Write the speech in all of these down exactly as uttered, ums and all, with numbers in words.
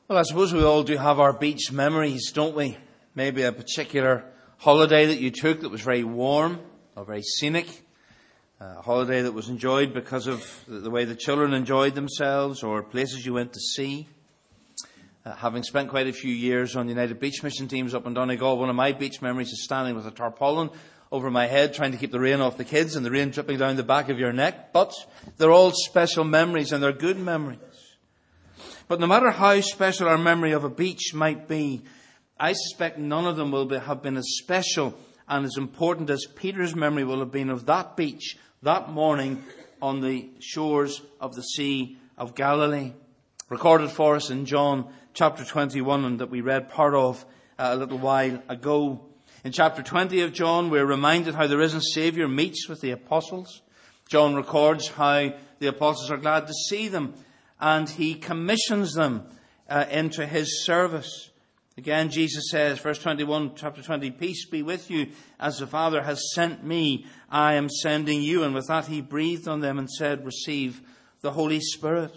Well, I suppose we all do have our beach memories, don't we? Maybe a particular holiday that you took that was very warm or very scenic. A holiday that was enjoyed because of the way the children enjoyed themselves, or places you went to see. Uh, having spent quite a few years on the United Beach Mission teams up in Donegal, one of my beach memories is standing with a tarpaulin over my head trying to keep the rain off the kids and the rain dripping down the back of your neck. But they're all special memories, and they're good memories. But no matter how special our memory of a beach might be, I suspect none of them will be, have been as special and as important as Peter's memory will have been of that beach that morning on the shores of the Sea of Galilee. Recorded for us in John chapter twenty-one, and that we read part of uh, a little while ago. In chapter twenty of John, we're reminded how the risen Saviour meets with the apostles. John records how the apostles are glad to see them, and he commissions them uh, into his service. Again, Jesus says, verse twenty-one, chapter twenty, "Peace be with you. As the Father has sent me, I am sending you." And with that, he breathed on them and said, "Receive the Holy Spirit."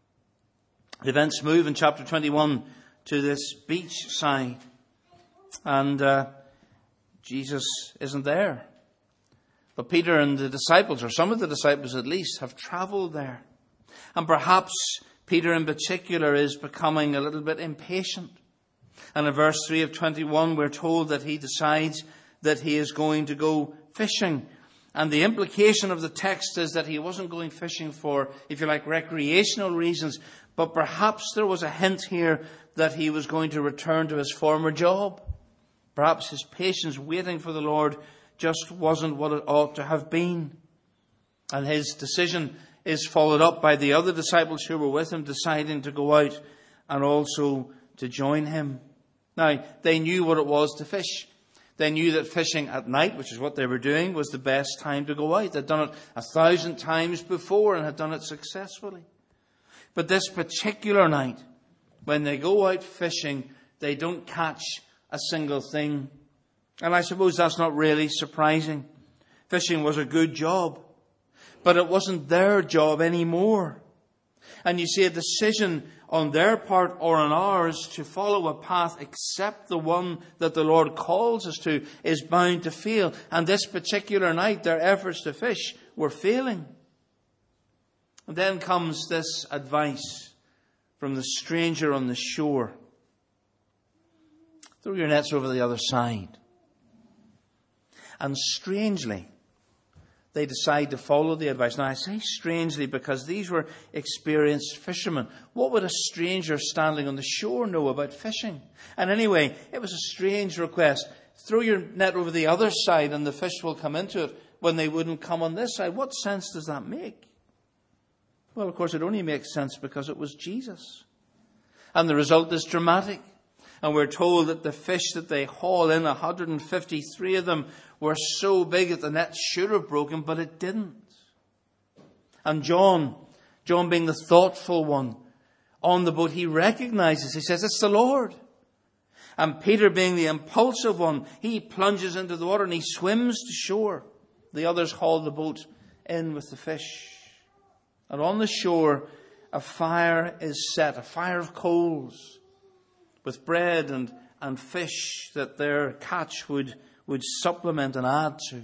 The events move in chapter twenty-one to this beach side. And uh, Jesus isn't there. But Peter and the disciples, or some of the disciples at least, have travelled there. And perhaps Peter in particular is becoming a little bit impatient. And in verse three of twenty-one, we're told that he decides that he is going to go fishing. And the implication of the text is that he wasn't going fishing for, if you like, recreational reasons. But perhaps there was a hint here that he was going to return to his former job. Perhaps his patience waiting for the Lord just wasn't what it ought to have been. And his decision is followed up by the other disciples who were with him deciding to go out and also to join him. Now, they knew what it was to fish. They knew that fishing at night, which is what they were doing, was the best time to go out. They'd done it a thousand times before and had done it successfully. But this particular night, when they go out fishing, they don't catch a single thing. And I suppose that's not really surprising. Fishing was a good job, but it wasn't their job anymore. And you see, a decision on their part or on ours to follow a path except the one that the Lord calls us to is bound to fail. And this particular night, their efforts to fish were failing. And then comes this advice from the stranger on the shore: throw your nets over the other side. And strangely, they decide to follow the advice. Now, I say strangely because these were experienced fishermen. What would a stranger standing on the shore know about fishing? And anyway, it was a strange request. Throw your net over the other side and the fish will come into it, when they wouldn't come on this side. What sense does that make? Well, of course, it only makes sense because it was Jesus. And the result is dramatic. And we're told that the fish that they haul in, one hundred fifty-three of them, were so big that the net should have broken, but it didn't. And John, John being the thoughtful one on the boat, he recognizes, he says, "It's the Lord." And Peter being the impulsive one, he plunges into the water and he swims to shore. The others haul the boat in with the fish. And on the shore, a fire is set, a fire of coals, with bread and, and fish that their catch would, would supplement and add to.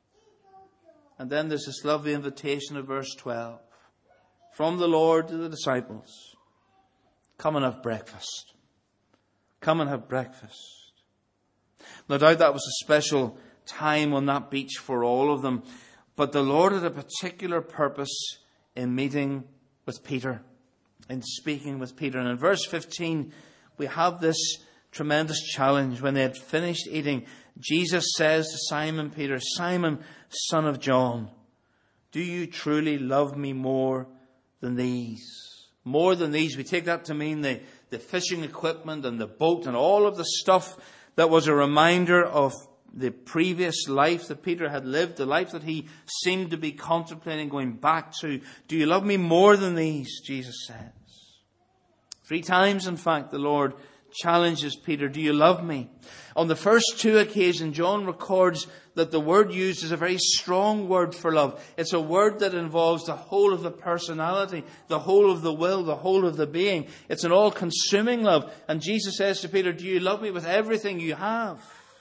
And then there's this lovely invitation of verse twelve. From the Lord to the disciples: come and have breakfast. Come and have breakfast. No doubt that was a special time on that beach for all of them. But the Lord had a particular purpose in meeting with Peter, in speaking with Peter. And in verse fifteen, we have this tremendous challenge. When they had finished eating, Jesus says to Simon Peter, "Simon, son of John, do you truly love me more than these?" More than these. We take that to mean the, the fishing equipment and the boat and all of the stuff that was a reminder of the previous life that Peter had lived, the life that he seemed to be contemplating going back to. "Do you love me more than these?" Jesus says. Three times, in fact, the Lord challenges Peter, do you love me? On the first two occasions, John records that the word used is a very strong word for love. It's a word that involves the whole of the personality, the whole of the will, the whole of the being. It's an all-consuming love. And Jesus says to Peter, do you love me with everything you have?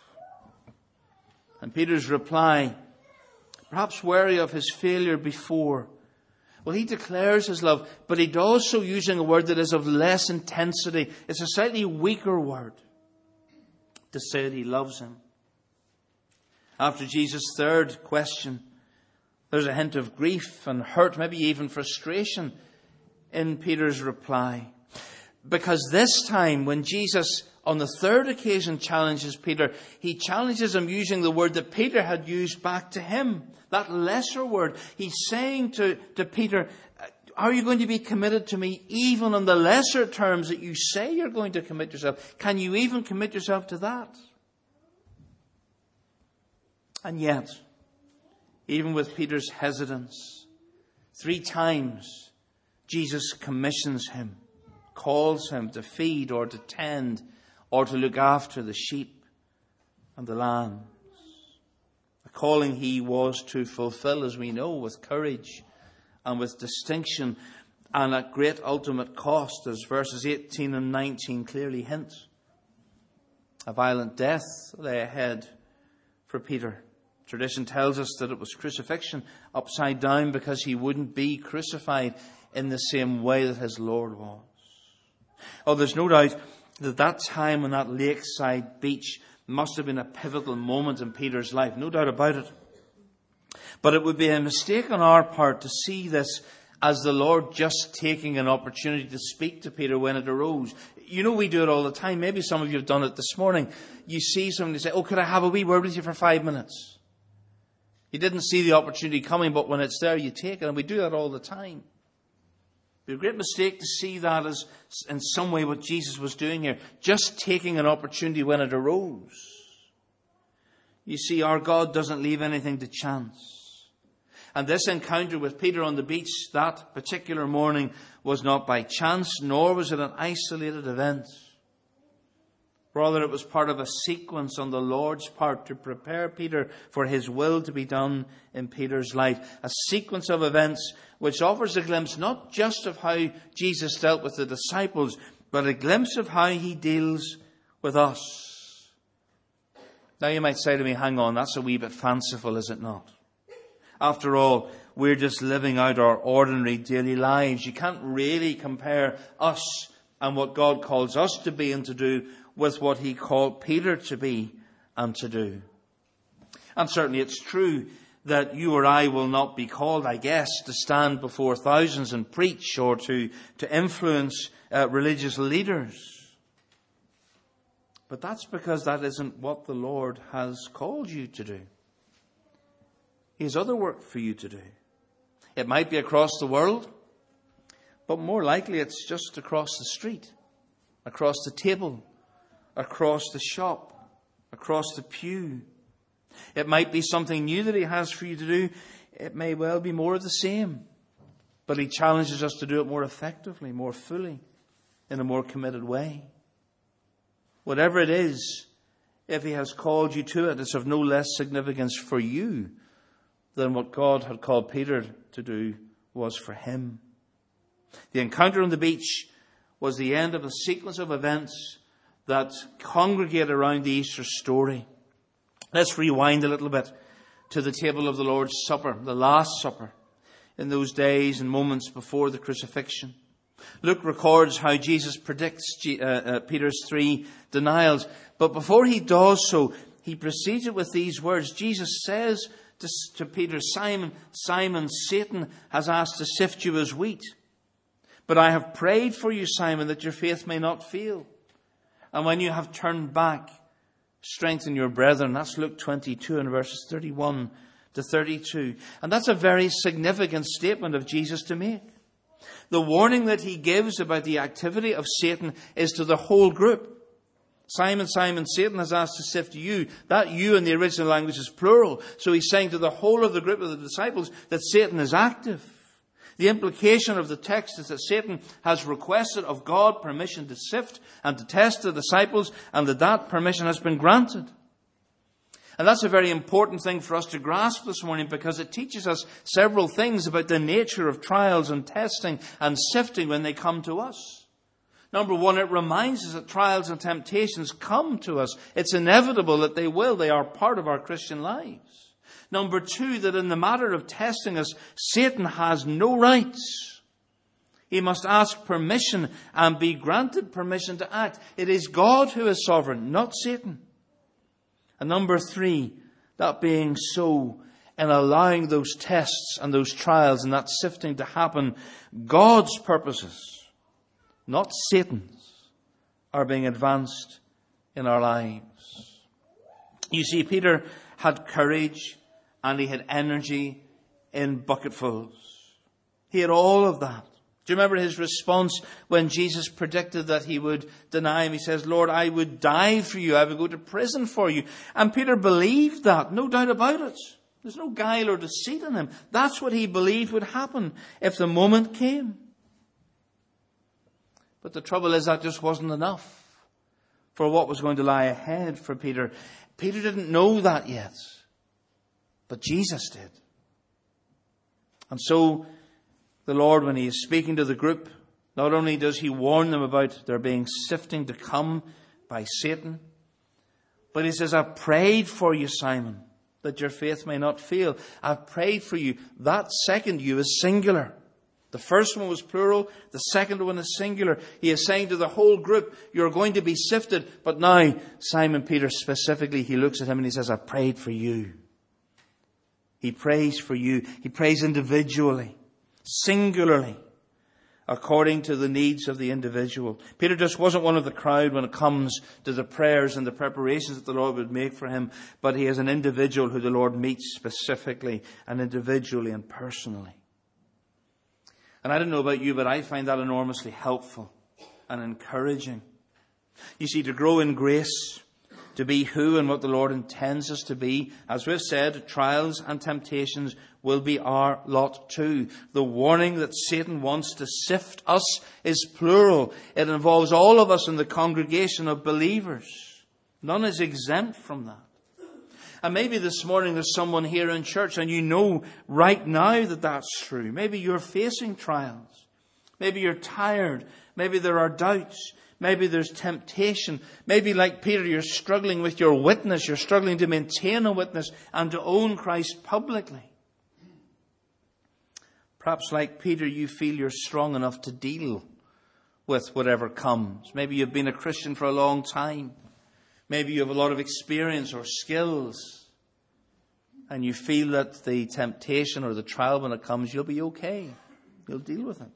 And Peter's reply, perhaps wary of his failure before, well, he declares his love, but he does so using a word that is of less intensity. It's a slightly weaker word to say that he loves him. After Jesus' third question, there's a hint of grief and hurt, maybe even frustration in Peter's reply. Because this time, when Jesus on the third occasion challenges Peter, he challenges him using the word that Peter had used back to him. That lesser word. He's saying to, to Peter, are you going to be committed to me even on the lesser terms that you say you're going to commit yourself? Can you even commit yourself to that? And yet, even with Peter's hesitance, three times Jesus commissions him, calls him to feed or to tend or to look after the sheep and the lambs. A calling he was to fulfill, as we know, with courage and with distinction and at great ultimate cost, as verses eighteen and nineteen clearly hint. A violent death lay ahead for Peter. Tradition tells us that it was crucifixion upside down because he wouldn't be crucified in the same way that his Lord was. Oh, there's no doubt that that time on that lakeside beach must have been a pivotal moment in Peter's life. No doubt about it. But it would be a mistake on our part to see this as the Lord just taking an opportunity to speak to Peter when it arose. You know, we do it all the time. Maybe some of you have done it this morning. You see somebody say, oh, could I have a wee word with you for five minutes? You didn't see the opportunity coming, but when it's there, you take it. And we do that all the time. It would be a great mistake to see that as in some way what Jesus was doing here. Just taking an opportunity when it arose. You see, our God doesn't leave anything to chance. And this encounter with Peter on the beach that particular morning was not by chance, nor was it an isolated event. Rather, it was part of a sequence on the Lord's part to prepare Peter for his will to be done in Peter's life. A sequence of events which offers a glimpse not just of how Jesus dealt with the disciples, but a glimpse of how he deals with us. Now you might say to me, hang on, that's a wee bit fanciful, is it not? After all, we're just living out our ordinary daily lives. You can't really compare us and what God calls us to be and to do with what he called Peter to be and to do. And certainly it's true that you or I will not be called, I guess, to stand before thousands and preach or to, to influence uh, religious leaders. But that's because that isn't what the Lord has called you to do. He has other work for you to do. It might be across the world, but more likely it's just across the street, across the table, across the shop, across the pew. It might be something new that he has for you to do. It may well be more of the same. But he challenges us to do it more effectively, more fully, in a more committed way. Whatever it is, if he has called you to it, it's of no less significance for you than what God had called Peter to do was for him. The encounter on the beach was the end of a sequence of events that congregate around the Easter story. Let's rewind a little bit to the table of the Lord's Supper, the Last Supper, in those days and moments before the crucifixion. Luke records how Jesus predicts G- uh, uh, Peter's three denials. But before he does so, he proceeds it with these words. Jesus says to, to Peter, Simon, Simon, Satan has asked to sift you as wheat. But I have prayed for you, Simon, that your faith may not fail. And when you have turned back, strengthen your brethren. That's Luke twenty-two and verses thirty-one to thirty-two. And that's a very significant statement of Jesus to make. The warning that he gives about the activity of Satan is to the whole group. Simon, Simon, Satan has asked to sift you. That you in the original language is plural. So he's saying to the whole of the group of the disciples that Satan is active. The implication of the text is that Satan has requested of God permission to sift and to test the disciples, and that that permission has been granted. And that's a very important thing for us to grasp this morning, because it teaches us several things about the nature of trials and testing and sifting when they come to us. Number one, it reminds us that trials and temptations come to us. It's inevitable that they will. They are part of our Christian lives. Number two, that in the matter of testing us, Satan has no rights. He must ask permission and be granted permission to act. It is God who is sovereign, not Satan. And number three, that being so, in allowing those tests and those trials and that sifting to happen, God's purposes, not Satan's, are being advanced in our lives. You see, Peter had courage and he had energy in bucketfuls. He had all of that. Do you remember his response when Jesus predicted that he would deny him? He says, Lord, I would die for you. I would go to prison for you. And Peter believed that. No doubt about it. There's no guile or deceit in him. That's what he believed would happen if the moment came. But the trouble is that just wasn't enough for what was going to lie ahead for Peter. Peter didn't know that yet. But Jesus did. And so the Lord, when he is speaking to the group, not only does he warn them about there being sifting to come by Satan, but he says, I've prayed for you, Simon, that your faith may not fail. I've prayed for you. That second you is singular. The first one was plural. The second one is singular. He is saying to the whole group, you're going to be sifted. But now, Simon Peter specifically, he looks at him and he says, I've prayed for you. He prays for you. He prays individually, singularly, according to the needs of the individual. Peter just wasn't one of the crowd when it comes to the prayers and the preparations that the Lord would make for him, but he is an individual who the Lord meets specifically and individually and personally. And I don't know about you, but I find that enormously helpful and encouraging. You see, to grow in grace, to be who and what the Lord intends us to be, as we've said, trials and temptations will be our lot too. The warning that Satan wants to sift us is plural. It involves all of us in the congregation of believers. None is exempt from that. And maybe this morning there's someone here in church and you know right now that that's true. Maybe you're facing trials. Maybe you're tired. Maybe there are doubts. Maybe there's temptation. Maybe like Peter, you're struggling with your witness. You're struggling to maintain a witness and to own Christ publicly. Perhaps like Peter, you feel you're strong enough to deal with whatever comes. Maybe you've been a Christian for a long time. Maybe you have a lot of experience or skills. And you feel that the temptation or the trial, when it comes, you'll be okay. You'll deal with it.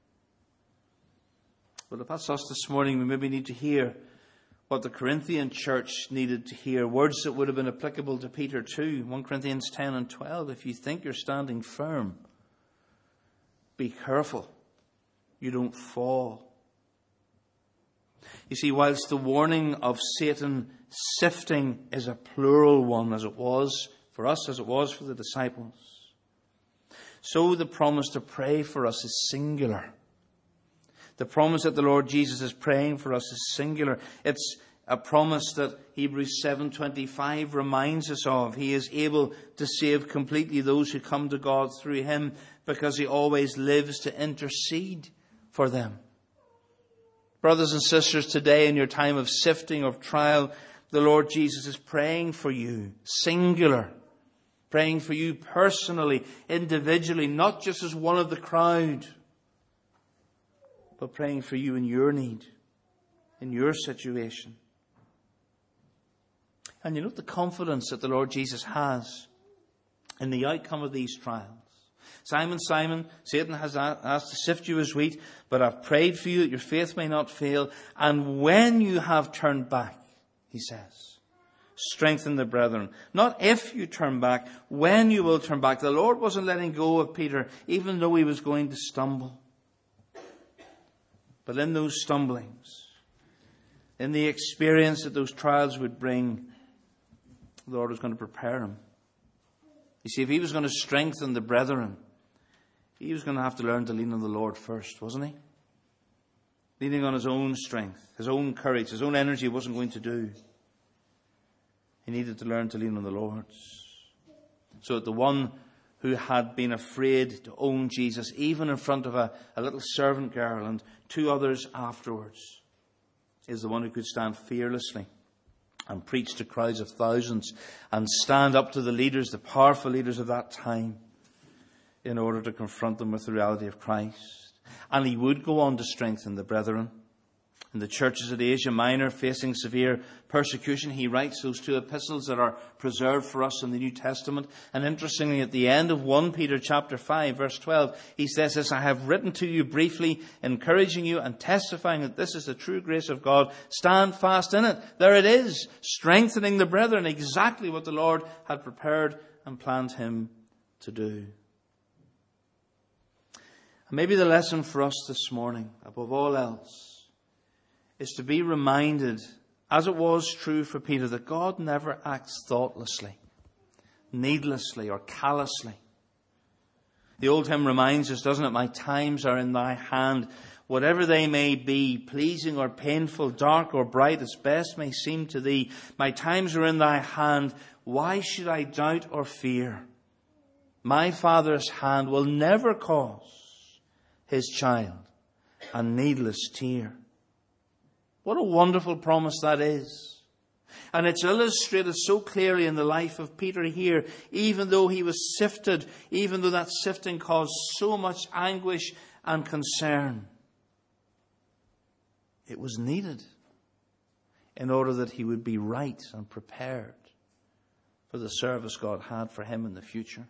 But if that's us this morning, we maybe need to hear what the Corinthian church needed to hear. Words that would have been applicable to Peter too. First Corinthians ten and twelve. If you think you're standing firm, be careful you don't fall. You see, whilst the warning of Satan sifting is a plural one, as it was for us, as it was for the disciples, so the promise to pray for us is singular. The promise that the Lord Jesus is praying for us is singular. It's a promise that Hebrews seven twenty-five reminds us of. He is able to save completely those who come to God through him, because he always lives to intercede for them. Brothers and sisters, today in your time of sifting, of trial, the Lord Jesus is praying for you, singular. Praying for you personally, individually, not just as one of the crowd, but praying for you in your need, in your situation. And you note the confidence that the Lord Jesus has in the outcome of these trials. Simon, Simon, Satan has asked to sift you as wheat, but I've prayed for you that your faith may not fail. And when you have turned back, he says, strengthen the brethren. Not if you turn back, when you will turn back. The Lord wasn't letting go of Peter, even though he was going to stumble. But in those stumblings, in the experience that those trials would bring, the Lord was going to prepare him. You see, if he was going to strengthen the brethren, he was going to have to learn to lean on the Lord first, wasn't he? Leaning on his own strength, his own courage, his own energy wasn't going to do. He needed to learn to lean on the Lord's. So that the one who had been afraid to own Jesus, even in front of a, a little servant girl and two others afterwards, is the one who could stand fearlessly and preach to crowds of thousands and stand up to the leaders, the powerful leaders of that time, in order to confront them with the reality of Christ. And he would go on to strengthen the brethren. In the churches of Asia Minor facing severe persecution, he writes those two epistles that are preserved for us in the New Testament. And interestingly, at the end of First Peter chapter five, verse twelve, he says this, I have written to you briefly, encouraging you and testifying that this is the true grace of God. Stand fast in it. There it is, strengthening the brethren, exactly what the Lord had prepared and planned him to do. And maybe the lesson for us this morning, above all else, is to be reminded, as it was true for Peter, that God never acts thoughtlessly, needlessly, or callously. The old hymn reminds us, doesn't it? My times are in thy hand. Whatever they may be, pleasing or painful, dark or bright, as best may seem to thee, my times are in thy hand. Why should I doubt or fear? My Father's hand will never cause his child a needless tear. What a wonderful promise that is. And it's illustrated so clearly in the life of Peter here, even though he was sifted, even though that sifting caused so much anguish and concern. It was needed in order that he would be right and prepared for the service God had for him in the future.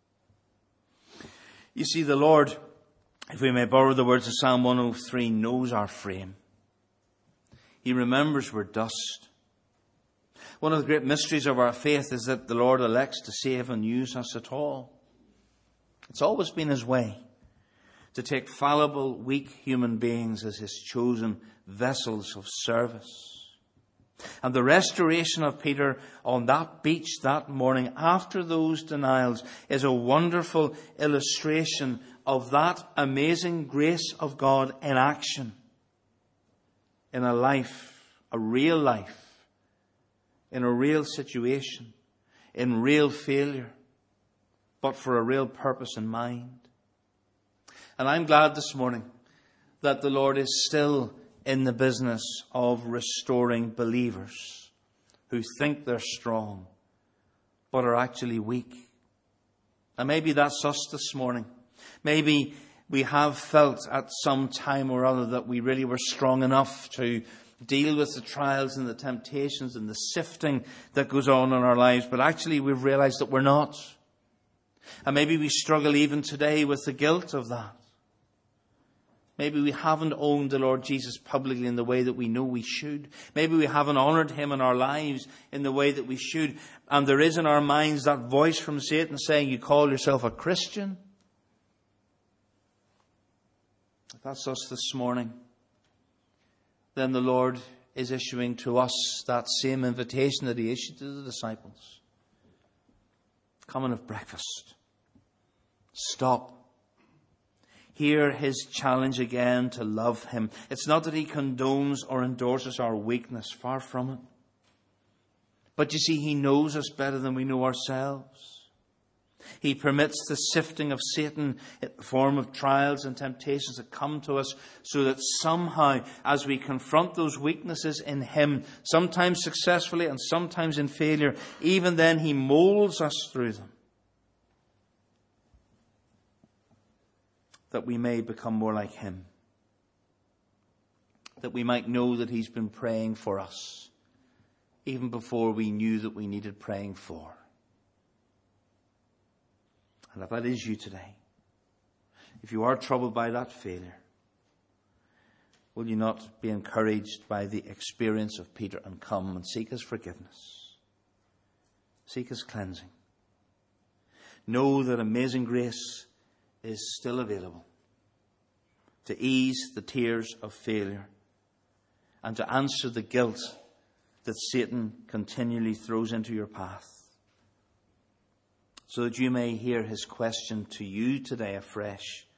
You see, the Lord, if we may borrow the words of Psalm one oh three, knows our frame. He remembers we're dust. One of the great mysteries of our faith is that the Lord elects to save and use us at all. It's always been his way to take fallible, weak human beings as his chosen vessels of service. And the restoration of Peter on that beach that morning after those denials is a wonderful illustration of that amazing grace of God in action. In a life, a real life, in a real situation, in real failure, but for a real purpose in mind. And I'm glad this morning that the Lord is still in the business of restoring believers who think they're strong, but are actually weak. And maybe that's us this morning. Maybe we have felt at some time or other that we really were strong enough to deal with the trials and the temptations and the sifting that goes on in our lives. But actually we've realized that we're not. And maybe we struggle even today with the guilt of that. Maybe we haven't owned the Lord Jesus publicly in the way that we know we should. Maybe we haven't honoured him in our lives in the way that we should. And there is in our minds that voice from Satan saying, you call yourself a Christian? If that's us this morning, then the Lord is issuing to us that same invitation that he issued to the disciples. Come and have breakfast. Stop. Hear his challenge again to love him. It's not that he condones or endorses our weakness. Far from it. But you see, he knows us better than we know ourselves. He permits the sifting of Satan in the form of trials and temptations that come to us so that somehow, as we confront those weaknesses in him, sometimes successfully and sometimes in failure, even then he molds us through them, that we may become more like him, that we might know that he's been praying for us even before we knew that we needed praying for. And if that is you today, if you are troubled by that failure, will you not be encouraged by the experience of Peter and come and seek his forgiveness? Seek his cleansing. Know that amazing grace is still available to ease the tears of failure and to answer the guilt that Satan continually throws into your path, so that you may hear his question to you today afresh.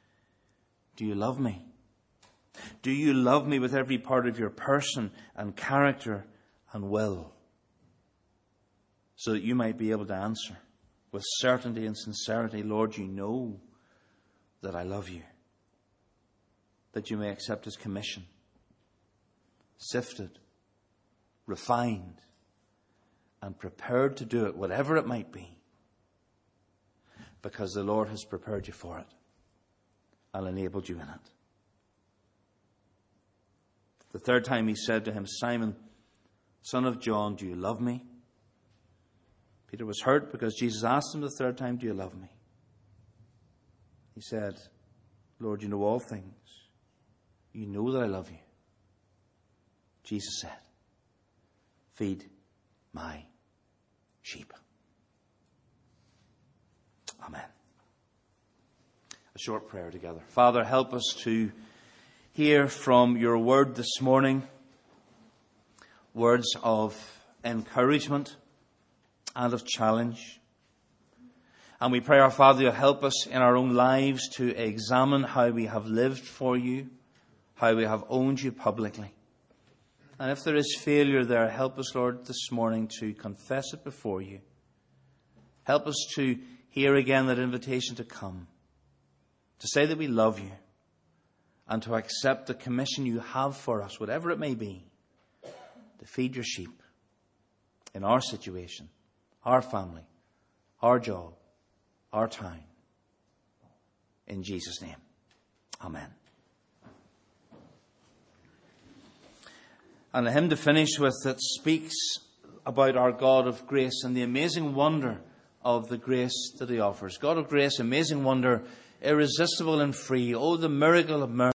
Do you love me? Do you love me with every part of your person and character and will? So that you might be able to answer with certainty and sincerity, Lord, you know that I love you. That you may accept his commission. Sifted, refined, and prepared to do it, whatever it might be. Because the Lord has prepared you for it and enabled you in it. The third time he said to him, Simon, son of John, do you love me? Peter was hurt because Jesus asked him the third time, do you love me? He said, Lord, you know all things. You know that I love you. Jesus said, feed my sheep. Amen. A short prayer together. Father, help us to hear from your word this morning words of encouragement and of challenge. And we pray, our Father, you'll help us in our own lives to examine how we have lived for you, how we have owned you publicly. And if there is failure there, help us, Lord, this morning to confess it before you. Help us to hear again that invitation to come, to say that we love you, and to accept the commission you have for us, whatever it may be, to feed your sheep in our situation, our family, our job, our town. In Jesus' name, amen. And a hymn to finish with that speaks about our God of grace and the amazing wonder of the grace that he offers. God of grace, amazing wonder, irresistible and free. Oh, the miracle of mercy.